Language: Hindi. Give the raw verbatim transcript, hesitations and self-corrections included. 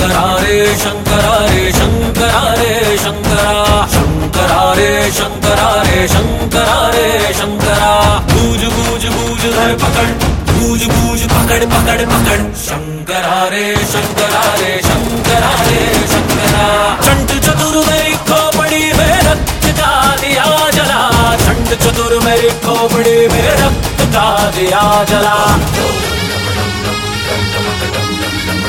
शंकरा रे शंकरा रे शंकरा रे शंकरा शंकरा रे शंकरा रे शंकरा रे शंकरा बूझ बूझ बूझ धर पकड़ बूझ बूझ पकड़ पकड़ पकड़ शंकरा रे शंकरा रे शंकरा रे शंकरा चंड चतुर मेरी खोपड़ी में रक्त का दिया जला चंड चतुर मेरी खोपड़ी में रक्त का दिया जला